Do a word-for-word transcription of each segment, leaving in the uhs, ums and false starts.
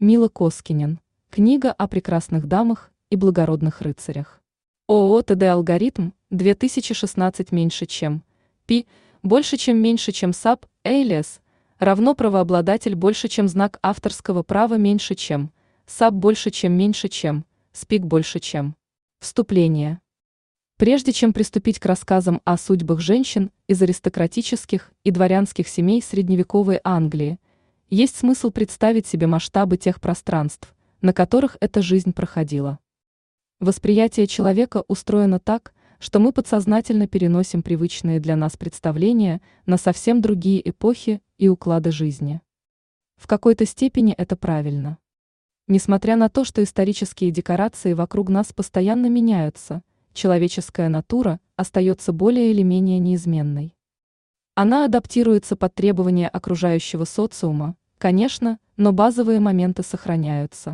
Мила Коскинен. Книга о прекрасных дамах и благородных рыцарях. ООО ТД «Алгоритм» две тысячи шестнадцать меньше чем Пи, больше чем меньше чем САП, Эйлес, равно правообладатель больше чем знак авторского права меньше чем САП больше чем меньше чем СПИК больше чем. Вступление. Прежде чем приступить к рассказам о судьбах женщин из аристократических и дворянских семей средневековой Англии, есть смысл представить себе масштабы тех пространств, на которых эта жизнь проходила. Восприятие человека устроено так, что мы подсознательно переносим привычные для нас представления на совсем другие эпохи и уклады жизни. В какой-то степени это правильно. Несмотря на то, что исторические декорации вокруг нас постоянно меняются, человеческая натура остается более или менее неизменной. Она адаптируется под требования окружающего социума, конечно, но базовые моменты сохраняются.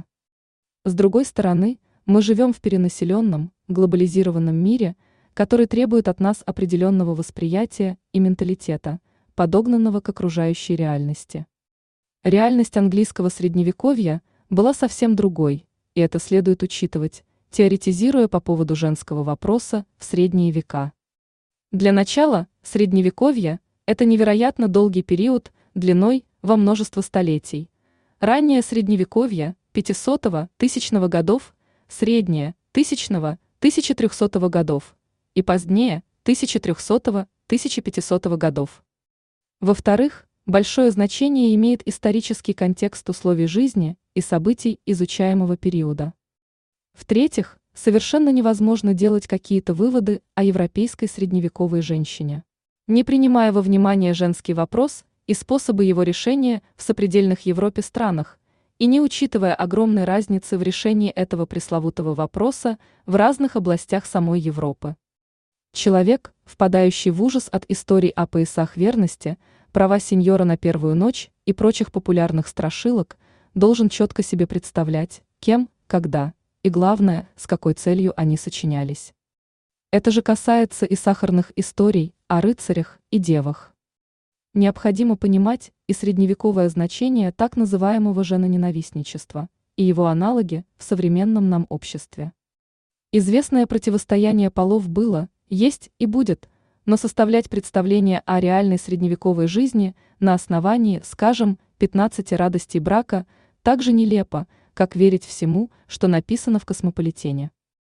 С другой стороны, мы живем в перенаселенном, глобализированном мире, который требует от нас определенного восприятия и менталитета, подогнанного к окружающей реальности. Реальность английского средневековья была совсем другой, и это следует учитывать, теоретизируя по поводу женского вопроса в средние века. Для начала, средневековье – это невероятно долгий период длиной во множество столетий. Раннее средневековье пятисотого-тысячного годов, среднее тысячного-тысяча трехсотого годов и позднее тысяча трехсотого-тысяча пятисотого годов. Во-вторых, большое значение имеет исторический контекст условий жизни и событий изучаемого периода. В-третьих, совершенно невозможно делать какие-то выводы о европейской средневековой женщине, не принимая во внимание женский вопрос и способы его решения в сопредельных Европе странах, и не учитывая огромной разницы в решении этого пресловутого вопроса в разных областях самой Европы. Человек, впадающий в ужас от историй о поясах верности, права сеньора на первую ночь и прочих популярных страшилок, должен четко себе представлять, кем, когда и, главное, с какой целью они сочинялись. Это же касается и сахарных историй о рыцарях и девах. Необходимо понимать и средневековое значение так называемого женоненавистничества и его аналоги в современном нам обществе. Известное противостояние полов было, есть и будет, но составлять представление о реальной средневековой жизни на основании, скажем, пятнадцати радостей брака так же нелепо, как верить всему, что написано в «Космополитене».